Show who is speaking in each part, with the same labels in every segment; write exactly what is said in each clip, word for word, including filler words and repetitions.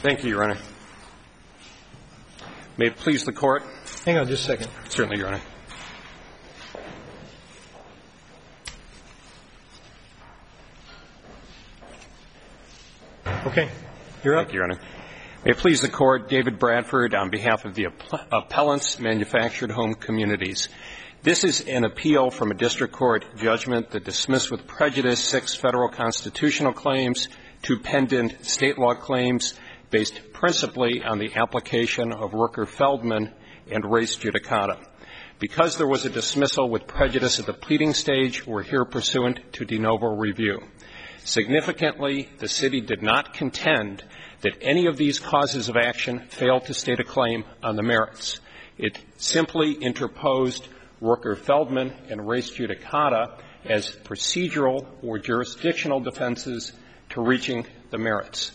Speaker 1: Thank you, Your Honor. May it please the Court?
Speaker 2: Hang on just a second.
Speaker 1: Certainly, Your Honor.
Speaker 2: Okay. You're up.
Speaker 1: Thank you, Your Honor. May it please the Court, David Bradford on behalf of the appellants, Manufactured Home Communities. This is an appeal from a district court judgment that dismissed with prejudice six federal constitutional claims, two pendent state law claims based principally on the application of Rooker-Feldman and res judicata. Because there was a dismissal with prejudice at the pleading stage, we're here pursuant to de novo review. Significantly, the city did not contend that any of these causes of action failed to state a claim on the merits. It simply interposed Rooker-Feldman and res judicata as procedural or jurisdictional defenses to reaching the merits.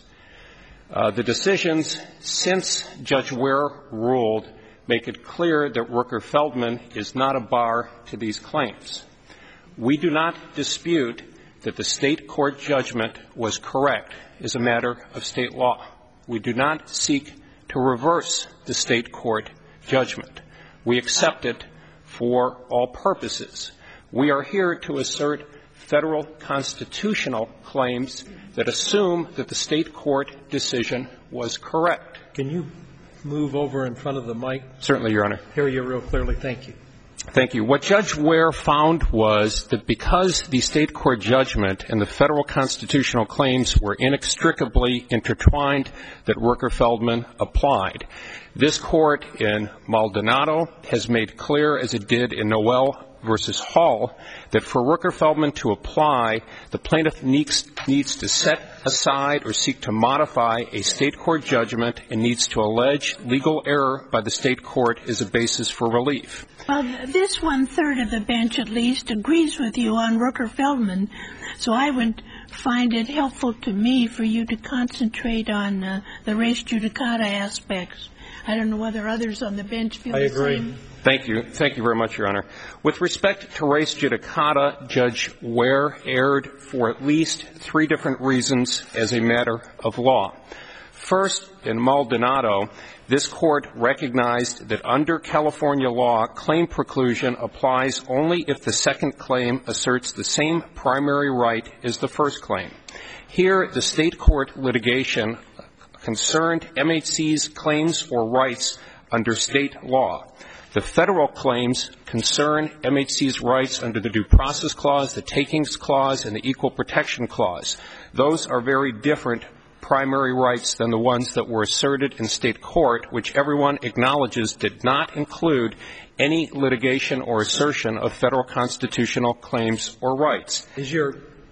Speaker 1: Uh, the decisions since Judge Ware ruled make it clear that Rooker-Feldman is not a bar to these claims. We do not dispute that the state court judgment was correct as a matter of state law. We do not seek to reverse the state court judgment. We accept it for all purposes. We are here to assert federal constitutional claims that assume that the state court decision was correct.
Speaker 2: Can you move over in front of the mic?
Speaker 1: Certainly, Your Honor.
Speaker 2: Hear you real clearly. Thank you.
Speaker 1: Thank you. What Judge Ware found was that because the state court judgment and the federal constitutional claims were inextricably intertwined, that Rooker-Feldman applied. This court in Maldonado has made clear, as it did in Noel versus Hall, that for Rooker-Feldman to apply, the plaintiff needs, needs to set aside or seek to modify a state court judgment and needs to allege legal error by the state court as a basis for relief.
Speaker 3: Well, this one-third of the bench, at least, agrees with you on Rooker-Feldman, so I would find it helpful to me for you to concentrate on uh, the res judicata aspects. I don't know whether others on the bench feel
Speaker 2: I
Speaker 3: the
Speaker 2: agree.
Speaker 3: same.
Speaker 1: Thank you. Thank you very much, Your Honor. With respect to res judicata, Judge Ware erred for at least three different reasons as a matter of law. First, in Maldonado, this court recognized that under California law, claim preclusion applies only if the second claim asserts the same primary right as the first claim. Here, the state court litigation concerned M H C's claims or rights under state law. The federal claims concern M H C's rights under the Due Process Clause, the Takings Clause, and the Equal Protection Clause. Those are very different primary rights than the ones that were asserted in state court, which everyone acknowledges did not include any litigation or assertion of federal constitutional claims or rights.
Speaker 2: Is your,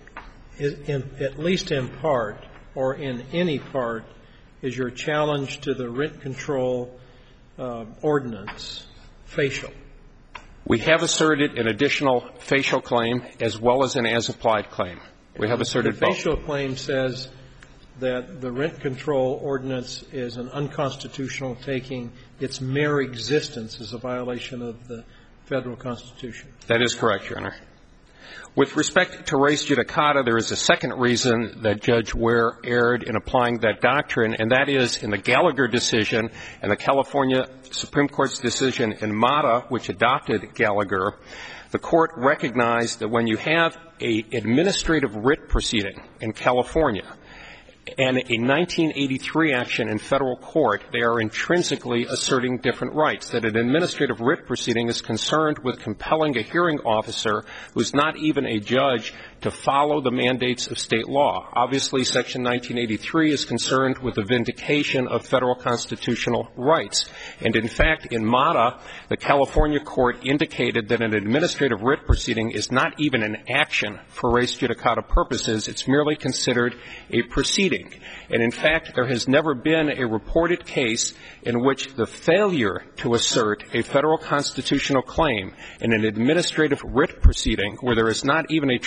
Speaker 2: is in, at least in part, or in any part, is your challenge to the rent control uh, ordinance facial?
Speaker 1: We have asserted an additional facial claim as well as an as-applied claim. We have asserted both.
Speaker 2: The facial claim says that the rent control ordinance is an unconstitutional taking. Its mere existence is a violation of the federal Constitution.
Speaker 1: That is correct, Your Honor. With respect to res judicata, there is a second reason that Judge Ware erred in applying that doctrine, and that is in the Gallagher decision and the California Supreme Court's decision in Mata, which adopted Gallagher, the court recognized that when you have an administrative writ proceeding in California and a nineteen eighty-three action in federal court, they are intrinsically asserting different rights, that an administrative writ proceeding is concerned with compelling a hearing officer who's not even a judge to follow the mandates of state law. Obviously, Section nineteen eighty-three is concerned with the vindication of federal constitutional rights. And in fact, in Mata, the California court indicated that an administrative writ proceeding is not even an action for res judicata purposes. It's merely considered a proceeding. And in fact, there has never been a reported case in which the failure to assert a federal constitutional claim in an administrative writ proceeding where there is not even a trial judge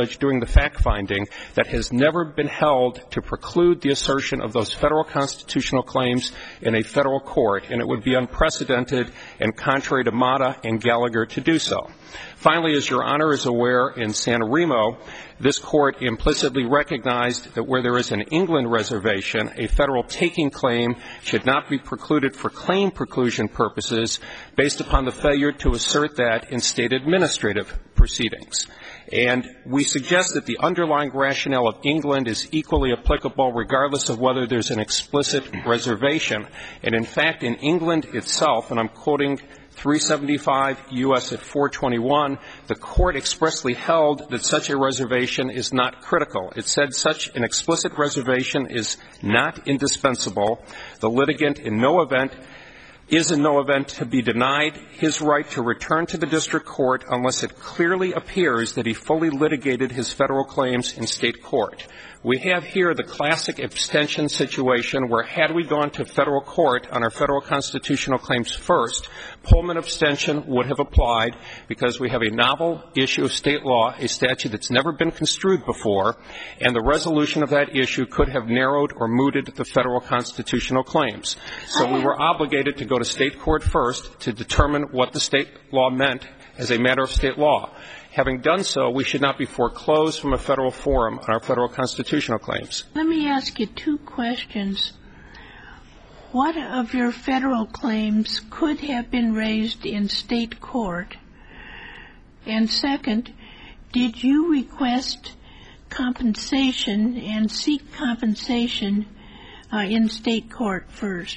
Speaker 1: judge doing the fact-finding that has never been held to preclude the assertion of those federal constitutional claims in a federal court, and it would be unprecedented and contrary to Mata and Gallagher to do so. Finally, as Your Honor is aware, in San Remo, this court implicitly recognized that where there is an England reservation, a federal taking claim should not be precluded for claim preclusion purposes based upon the failure to assert that in state administrative proceedings. And we suggest that the underlying rationale of England is equally applicable regardless of whether there's an explicit reservation. And in fact, in England itself, and I'm quoting three seventy-five U S at four twenty-one, the court expressly held that such a reservation is not critical. It said such an explicit reservation is not indispensable. The litigant in no event is in no event to be denied his right to return to the district court unless it clearly appears that he fully litigated his federal claims in state court. We have here the classic abstention situation where had we gone to federal court on our federal constitutional claims first, Pullman abstention would have applied because we have a novel issue of state law, a statute that's never been construed before, and the resolution of that issue could have narrowed or mooted the federal constitutional claims. So we were obligated to go to state court first to determine what the state law meant as a matter of state law. Having done so, we should not be foreclosed from a federal forum on our federal constitutional claims.
Speaker 3: Let me ask you two questions. What of your federal claims could have been raised in state court? And second, did you request compensation and seek compensation uh, in state court first?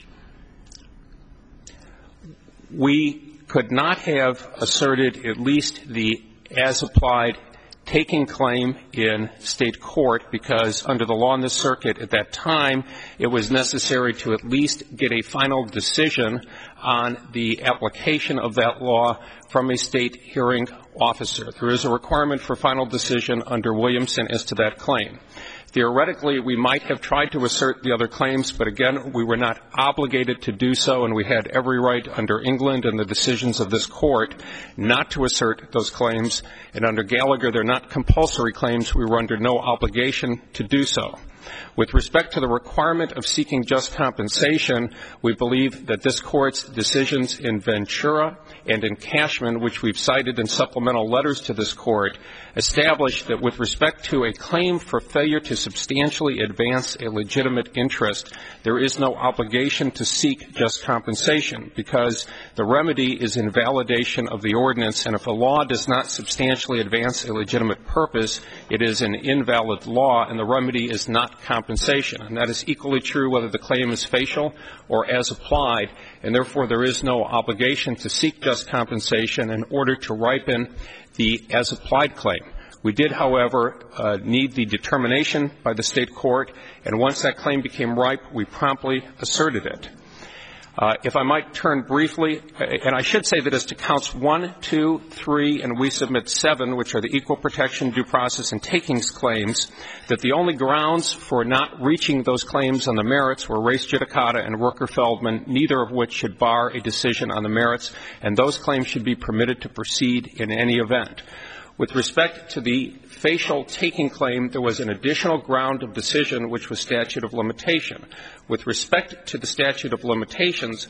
Speaker 1: We could not have asserted at least the as-applied taking claim in state court because under the law in this circuit at that time, it was necessary to at least get a final decision on the application of that law from a state hearing officer. There is a requirement for final decision under Williamson as to that claim. Theoretically, we might have tried to assert the other claims, but again, we were not obligated to do so, and we had every right under England and the decisions of this court not to assert those claims. And under Gallagher, they're not compulsory claims. We were under no obligation to do so. With respect to the requirement of seeking just compensation, we believe that this Court's decisions in Ventura and in Cashman, which we've cited in supplemental letters to this Court, establish that with respect to a claim for failure to substantially advance a legitimate interest, there is no obligation to seek just compensation because the remedy is invalidation of the ordinance, and if a law does not substantially advance a legitimate purpose, it is an invalid law, and the remedy is not compensation. And that is equally true whether the claim is facial or as applied, and therefore there is no obligation to seek just compensation in order to ripen the as applied claim. We did, however, uh, need the determination by the state court, and once that claim became ripe, we promptly asserted it. Uh, if I might turn briefly, and I should say that as to counts one, two, three, and we submit seven, which are the equal protection, due process, and takings claims, that the only grounds for not reaching those claims on the merits were res judicata and Rooker-Feldman, neither of which should bar a decision on the merits, and those claims should be permitted to proceed in any event. With respect to the facial taking claim, there was an additional ground of decision, which was statute of limitation. With respect to the statute of limitations,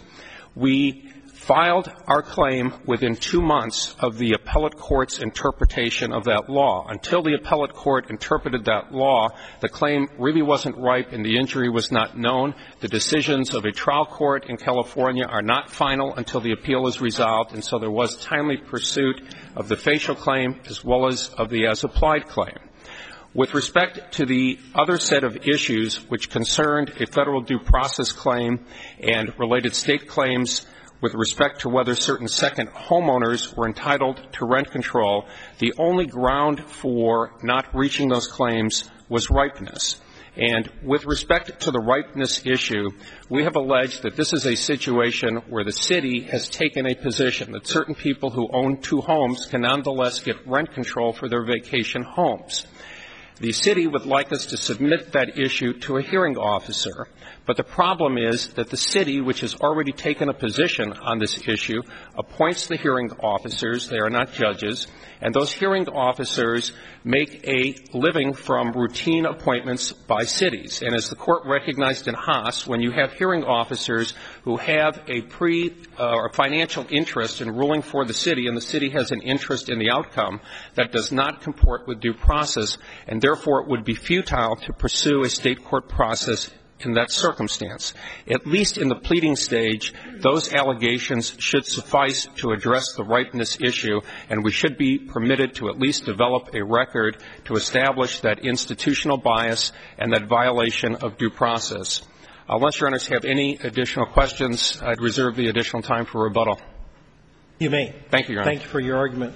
Speaker 1: we filed our claim within two months of the appellate court's interpretation of that law. Until the appellate court interpreted that law, the claim really wasn't ripe and the injury was not known. The decisions of a trial court in California are not final until the appeal is resolved, and so there was timely pursuit of the facial claim as well as of the as-applied claim. With respect to the other set of issues which concerned a federal due process claim and related state claims with respect to whether certain second homeowners were entitled to rent control, the only ground for not reaching those claims was ripeness. And with respect to the ripeness issue, we have alleged that this is a situation where the city has taken a position that certain people who own two homes can nonetheless get rent control for their vacation homes. The city would like us to submit that issue to a hearing officer, but the problem is that the city, which has already taken a position on this issue, appoints the hearing officers. They are not judges, and those hearing officers make a living from routine appointments by cities. And as the Court recognized in Haas, when you have hearing officers who have a pre uh, or financial interest in ruling for the city, and the city has an interest in the outcome, that does not comport with due process, and therefore it would be futile to pursue a state court process in that circumstance. At least in the pleading stage, those allegations should suffice to address the ripeness issue, and we should be permitted to at least develop a record to establish that institutional bias and that violation of due process. Unless Your Honors have any additional questions, I'd reserve the additional time for rebuttal.
Speaker 2: You may.
Speaker 1: Thank you, Your Honor.
Speaker 2: Thank you for your argument.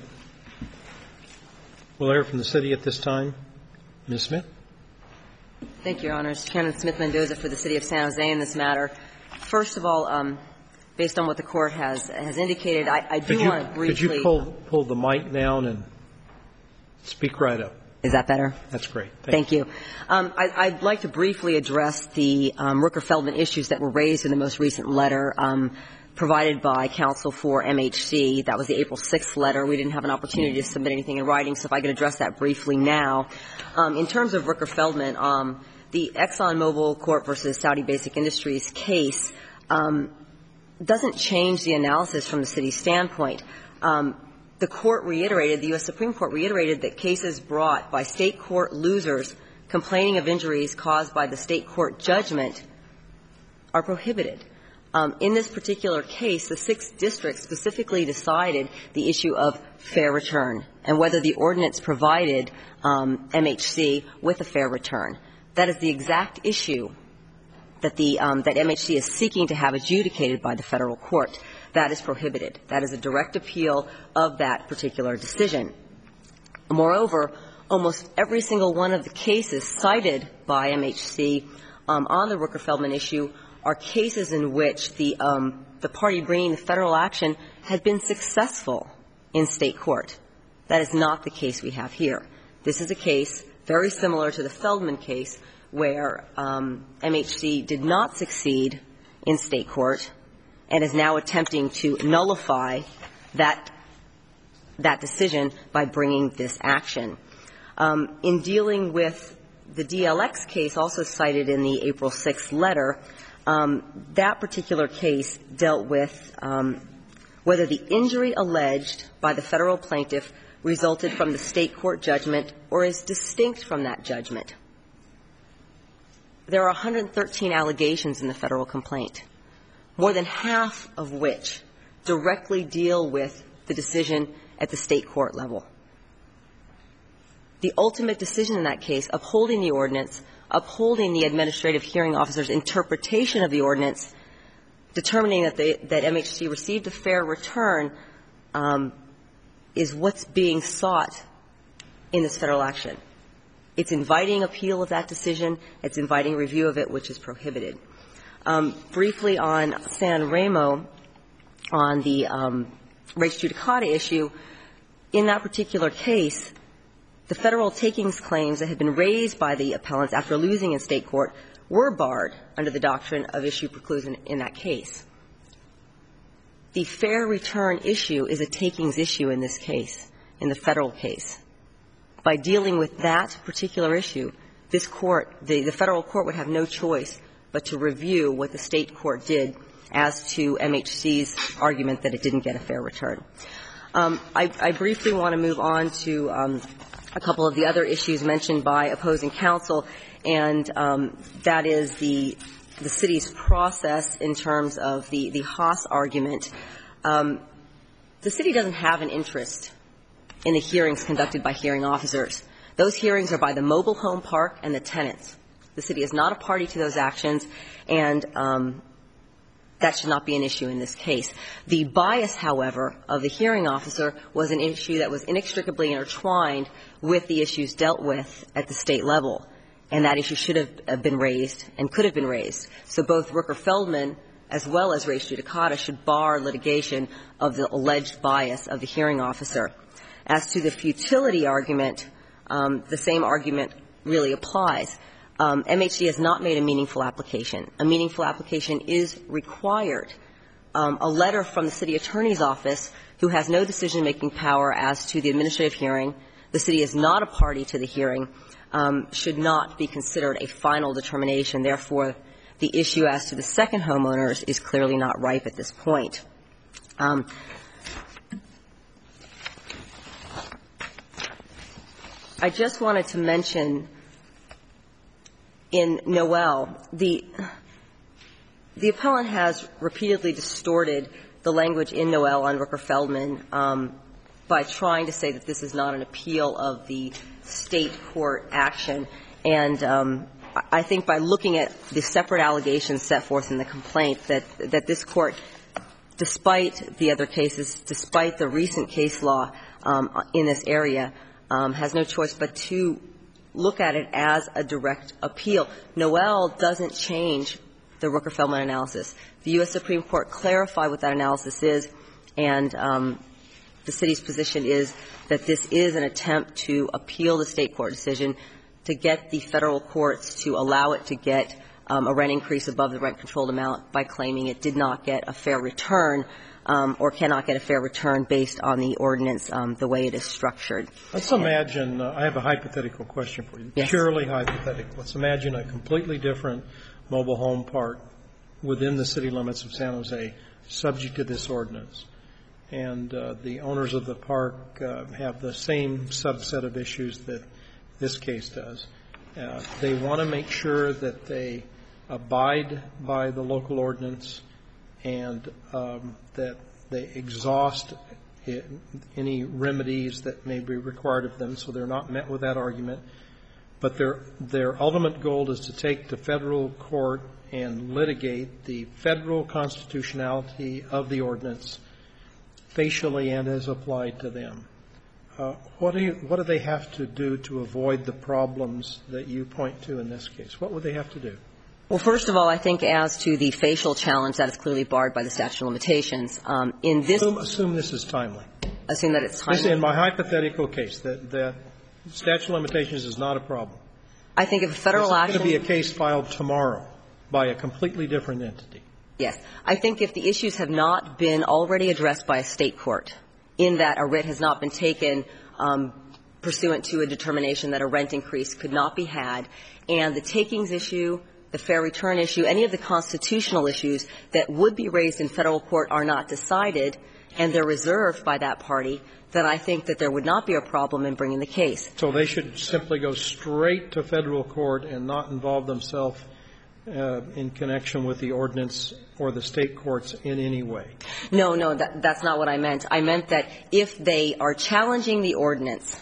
Speaker 2: We'll hear from the city at this time. Miz Smith.
Speaker 4: Thank you, Your Honors. Shannon Smith Mendoza for the City of San Jose in this matter. First of all, um, based on what the Court has has indicated, I, I do want to briefly.
Speaker 2: Could you pull, pull the mic down and speak right up?
Speaker 4: Is that better?
Speaker 2: That's great.
Speaker 4: Thank,
Speaker 2: Thank you.
Speaker 4: you. Um, I, I'd like to briefly address the um, Rooker-Feldman issues that were raised in the most recent letter um, provided by counsel for M H C. That was the April sixth letter. We didn't have an opportunity to submit anything in writing, so if I could address that briefly now. Um, in terms of Rooker-Feldman, um, the ExxonMobil Corp versus Saudi Basic Industries case um, doesn't change the analysis from the city's standpoint. Um, the Court reiterated, the U S Supreme Court reiterated that cases brought by state court losers complaining of injuries caused by the state court judgment are prohibited. Um, in this particular case, the sixth district specifically decided the issue of fair return and whether the ordinance provided um, M H C with a fair return. That is the exact issue that the um, that M H C is seeking to have adjudicated by the federal court. That is prohibited. That is a direct appeal of that particular decision. Moreover, almost every single one of the cases cited by M H C um, on the Rooker-Feldman issue are cases in which the um, the party bringing the federal action had been successful in state court. That is not the case we have here. This is a case very similar to the Feldman case where um, M H C did not succeed in state court and is now attempting to nullify that that decision by bringing this action. Um, in dealing with the D L X case also cited in the April sixth letter, Um, that particular case dealt with um, whether the injury alleged by the federal plaintiff resulted from the state court judgment or is distinct from that judgment. There are one hundred thirteen allegations in the federal complaint, more than half of which directly deal with the decision at the state court level. The ultimate decision in that case, upholding the ordinance, upholding the administrative hearing officer's interpretation of the ordinance, determining that, they, that M H C received a fair return, um, is what's being sought in this federal action. It's inviting appeal of that decision. It's inviting review of it, which is prohibited. Um, briefly on San Remo, on the um, res judicata issue, in that particular case, the federal takings claims that had been raised by the appellants after losing in state court were barred under the doctrine of issue preclusion in that case. The fair return issue is a takings issue in this case, in the federal case. By dealing with that particular issue, this court, the, the federal court would have no choice but to review what the state court did as to M H C's argument that it didn't get a fair return. Um, I, I briefly want to move on to um, a couple of the other issues mentioned by opposing counsel, and um, that is the the city's process in terms of the, the Haas argument. Um, the city doesn't have an interest in the hearings conducted by hearing officers. Those hearings are by the mobile home park and the tenants. The city is not a party to those actions, and um, that should not be an issue in this case. The bias, however, of the hearing officer was an issue that was inextricably intertwined with the issues dealt with at the state level, and that issue should have been raised and could have been raised. So both Rooker-Feldman as well as res judicata should bar litigation of the alleged bias of the hearing officer. As to the futility argument, um, the same argument really applies. Um, M H C has not made a meaningful application. A meaningful application is required. Um, a letter from the city attorney's office, who has no decision-making power as to the administrative hearing, the city is not a party to the hearing, um, should not be considered a final determination. Therefore, the issue as to the second homeowners is clearly not ripe at this point. Um, I just wanted to mention in Noel, the the appellant has repeatedly distorted the language in Noel on Rooker-Feldman um, by trying to say that this is not an appeal of the state court action. And um, I think by looking at the separate allegations set forth in the complaint, that that this court, despite the other cases, despite the recent case law um, in this area, um, has no choice but to look at it as a direct appeal. Noel doesn't change the Rooker-Feldman analysis. The U S Supreme Court clarified what that analysis is, and um, the city's position is that this is an attempt to appeal the state court decision to get the federal courts to allow it to get um, a rent increase above the rent-controlled amount by claiming it did not get a fair return um, or cannot get a fair return based on the ordinance um, the way it is structured.
Speaker 2: Let's imagine, uh, I have a hypothetical question for you,
Speaker 4: yes. Purely
Speaker 2: hypothetical. Let's imagine a completely different mobile home park within the city limits of San Jose subject to this ordinance. And uh, the owners of the park uh, have the same subset of issues that this case does. Uh, they want to make sure that they abide by the local ordinance and um, that they exhaust it, any remedies that may be required of them, so they're not met with that argument. But their their ultimate goal is to take to federal court and litigate the federal constitutionality of the ordinance facially and as applied to them. Uh, what do you, what do they have to do to avoid the problems that you point to in this case? What would they have to do?
Speaker 4: Well, first of all, I think as to the facial challenge, that is clearly barred by the statute of limitations. Um, in this,
Speaker 2: assume, assume this is timely.
Speaker 4: Assume that it's timely.
Speaker 2: This, in my hypothetical case, that that statute of limitations is not a problem.
Speaker 4: I think if a federal
Speaker 2: this is
Speaker 4: action
Speaker 2: going to be a case filed tomorrow by a completely different entity.
Speaker 4: Yes. I think if the issues have not been already addressed by a state court, in that a writ has not been taken um, pursuant to a determination that a rent increase could not be had, and the takings issue, the fair return issue, any of the constitutional issues that would be raised in federal court are not decided, and they're reserved by that party, then I think that there would not be a problem in bringing the case.
Speaker 2: So they should simply go straight to federal court and not involve themselves uh, in connection with the ordinance or the state courts in any way?
Speaker 4: No, no, that, that's not what I meant. I meant that if they are challenging the ordinance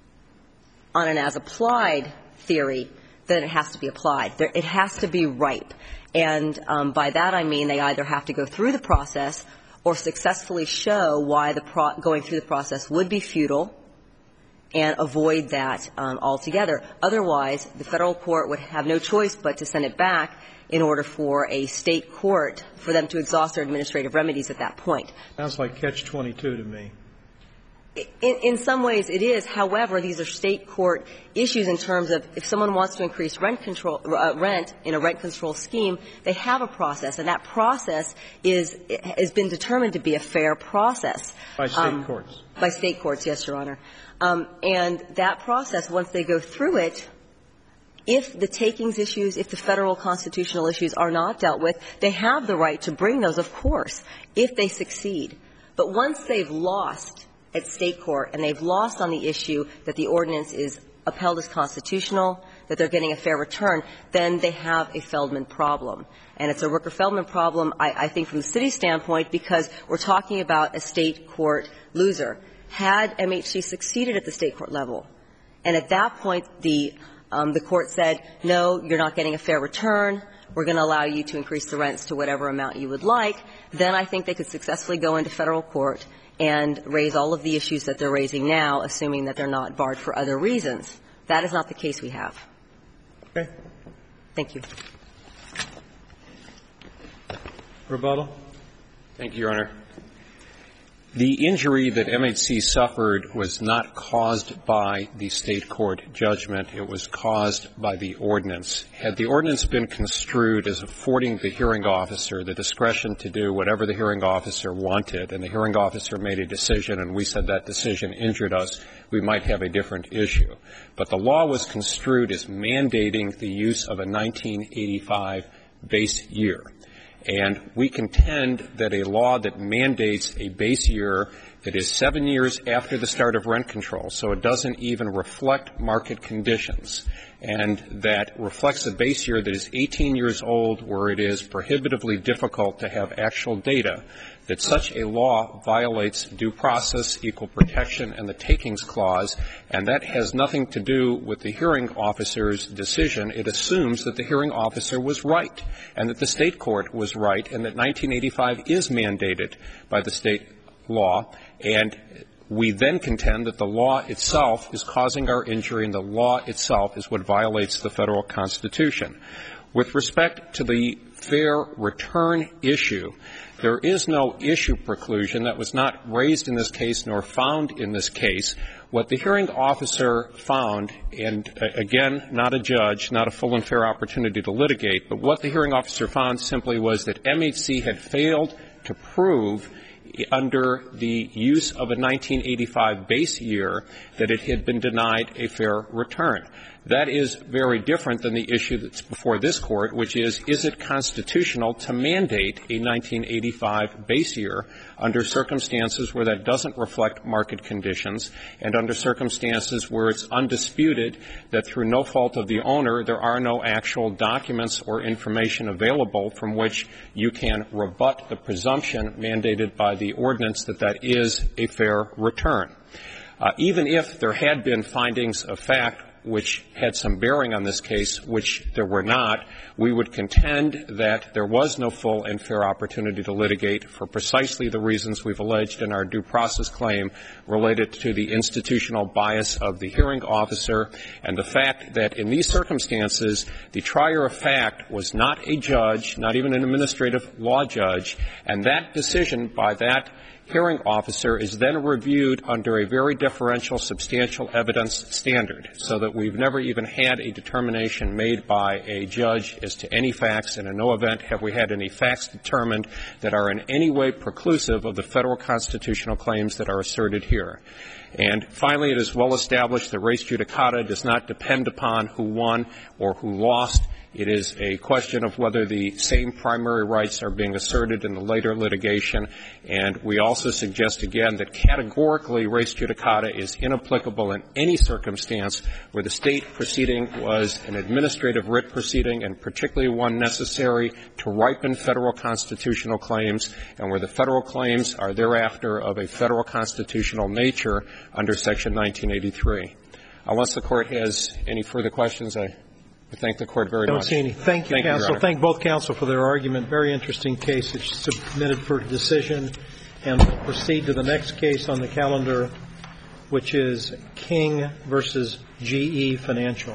Speaker 4: on an as-applied theory, then it has to be applied. There, it has to be ripe. And um, by that I mean they either have to go through the process or successfully show why the pro- going through the process would be futile and avoid that um, altogether. Otherwise, the federal court would have no choice but to send it back in order for a state court, for them to exhaust their administrative remedies at that point.
Speaker 2: Sounds like catch twenty-two to me.
Speaker 4: In, in some ways it is. However, these are state court issues in terms of if someone wants to increase rent control, uh, rent in a rent control scheme, they have a process, and that process is has been determined to be a fair process.
Speaker 2: By state um, courts.
Speaker 4: By state courts, yes, Your Honor. Um, and that process, once they go through it, if the takings issues, if the federal constitutional issues are not dealt with, they have the right to bring those, of course, if they succeed. But once they've lost at state court and they've lost on the issue that the ordinance is upheld as constitutional, that they're getting a fair return, then they have a Feldman problem. And it's a Rooker-Feldman problem, I, I think, from the city's standpoint, because we're talking about a state court loser. Had M H C succeeded at the state court level, and at that point the um, the court said, no, you're not getting a fair return, we're going to allow you to increase the rents to whatever amount you would like, then I think they could successfully go into federal court and raise all of the issues that they're raising now, assuming that they're not barred for other reasons. That is not the case we have.
Speaker 2: Okay.
Speaker 4: Thank you.
Speaker 2: Rebuttal.
Speaker 1: Thank you, Your Honor. The injury that M H C suffered was not caused by the state court judgment. It was caused by the ordinance. Had the ordinance been construed as affording the hearing officer the discretion to do whatever the hearing officer wanted, and the hearing officer made a decision and we said that decision injured us, we might have a different issue. But the law was construed as mandating the use of a nineteen eighty-five base year. And we contend that a law that mandates a base year that is seven years after the start of rent control, so it doesn't even reflect market conditions, and that reflects a base year that is eighteen years old where it is prohibitively difficult to have actual data, that such a law violates due process, equal protection, and the takings clause, and that has nothing to do with the hearing officer's decision. It assumes that the hearing officer was right, and that the state court was right, and that nineteen eighty-five is mandated by the state law, and we then contend that the law itself is causing our injury, and the law itself is what violates the federal Constitution. With respect to the fair return issue, there is no issue preclusion. That was not raised in this case nor found in this case. What the hearing officer found, and again, not a judge, not a full and fair opportunity to litigate, but what the hearing officer found simply was that M H C had failed to prove under the use of a nineteen eighty-five base year that it had been denied a fair return. That is very different than the issue that's before this Court, which is, is it constitutional to mandate a nineteen eighty-five base year under circumstances where that doesn't reflect market conditions and under circumstances where it's undisputed that through no fault of the owner there are no actual documents or information available from which you can rebut the presumption mandated by the ordinance that that is a fair return. Uh, even if there had been findings of fact which had some bearing on this case, which there were not, we would contend that there was no full and fair opportunity to litigate for precisely the reasons we've alleged in our due process claim related to the institutional bias of the hearing officer and the fact that in these circumstances, the trier of fact was not a judge, not even an administrative law judge, and that decision by that hearing officer is then reviewed under a very deferential substantial evidence standard, so that we've never even had a determination made by a judge as to any facts, and in no event have we had any facts determined that are in any way preclusive of the federal constitutional claims that are asserted here. And finally, it is well established that res judicata does not depend upon who won or who lost. It is a question of whether the same primary rights are being asserted in the later litigation. And we also suggest, again, that categorically res judicata is inapplicable in any circumstance where the state proceeding was an administrative writ proceeding, and particularly one necessary to ripen federal constitutional claims, and where the federal claims are thereafter of a federal constitutional nature under Section nineteen eighty-three. Unless the Court has any further questions, I I thank the Court very
Speaker 2: I don't
Speaker 1: much.
Speaker 2: see any. Thank you,
Speaker 1: Thank
Speaker 2: counsel.
Speaker 1: You,
Speaker 2: thank both counsel for their argument. Very interesting case. It's submitted for decision. And we'll proceed to the next case on the calendar, which is King versus G E Financial.